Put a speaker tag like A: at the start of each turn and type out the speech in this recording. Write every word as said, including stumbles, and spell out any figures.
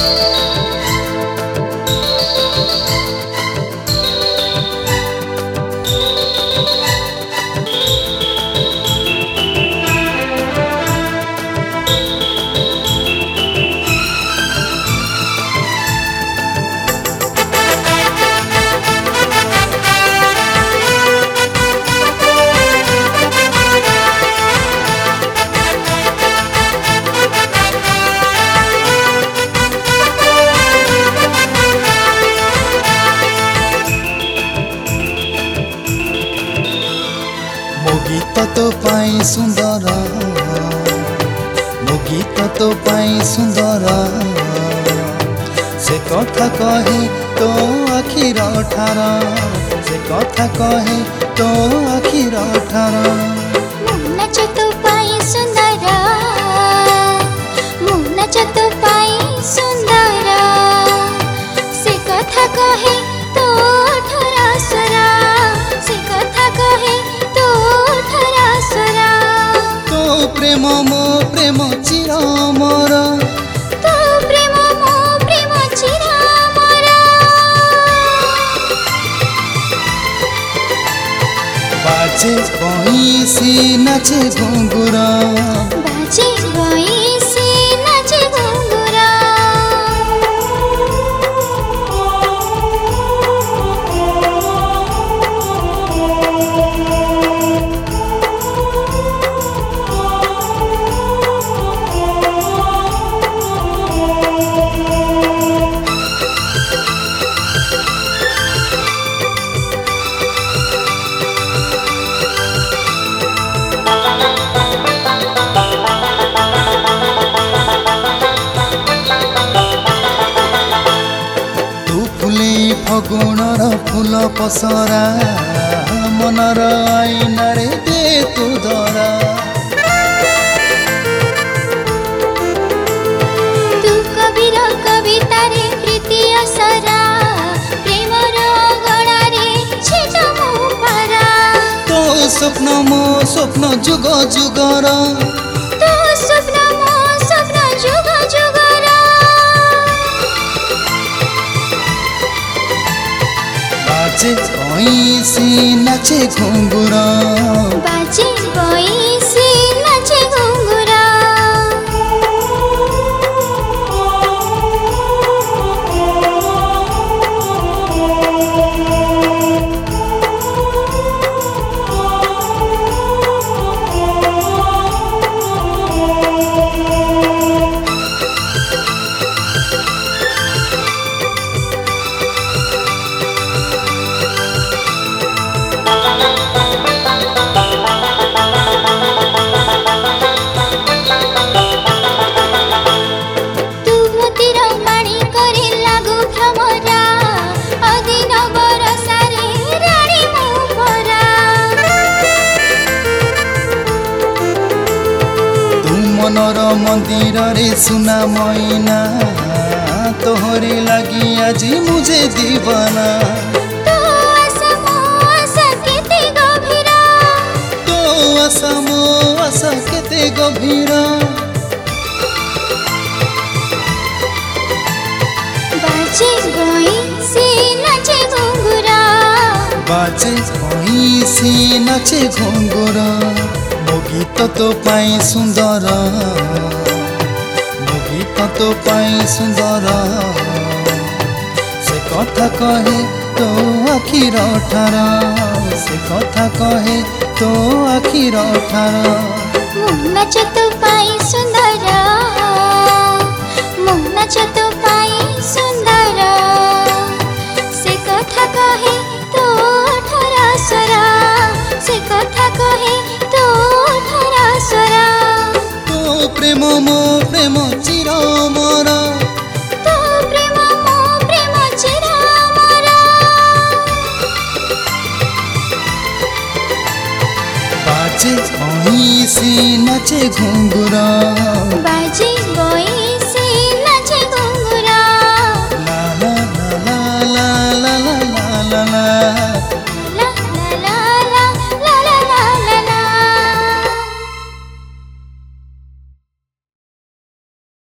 A: गीत तो पाई सुंदर मो गीत तो पाई सुंदर से कथा कहे तो आखिर ठार से कथा कहे तो आखिर ठार
B: नाच तो पाई सुंदर मो नाच तो पाई सुंदर से कथा कहे तो ठरा सरा से कथा कहे तो ठरा सरा
A: तो प्रेम मो प्रेम चिर मोर
B: तो प्रेम मो प्रेम चिर मोर
A: बाजे बंसी नाचे घुंगुरा
B: बाजे बंसी नाचे घुंगुरा
A: फगुणर फूल पसरा मनर आईनारे दे तू धरा
B: तू कबीर कवितारे प्रीति असरा प्रेमर गणारे छेद मो पारा
A: तो स्वप्न मो स्वप्न जुग जुगर
B: तो स्वप्न मो स्वप्न जुग जुगर
A: बाजे बंसी नाचे घुंगुरा
B: बाजे बंसी नाचे घुंगुरा
A: मनर मंदिर रे सुना मैना तोहरे लगी आज मुझे दीवाना
B: तो आशा मो आशा केते गभीरा
A: तो आशा मो आशा केते गभीरा
B: बाजे बंसी नाचे घुंगुरा
A: बाजे बंसी नाचे घुंगुरा मो गीत तो पाई सुंदर मो गीत तो पाई सुंदर से कथा कहे तो आखिर ठार से कथा कहे तो आखिर ठार
B: मो नाच तो पाई सुंदर मो नाच तो पाई सुंदर से कथा कहे तो ठरा सरा से कथा कहे तो ठरा सरा
A: तो प्रेम मो प्रेम चिर मोर
B: तो प्रेम मो प्रेम चिर मोर
A: बाजे बंसी नाचे घुंगुरा
B: बाजे बंसी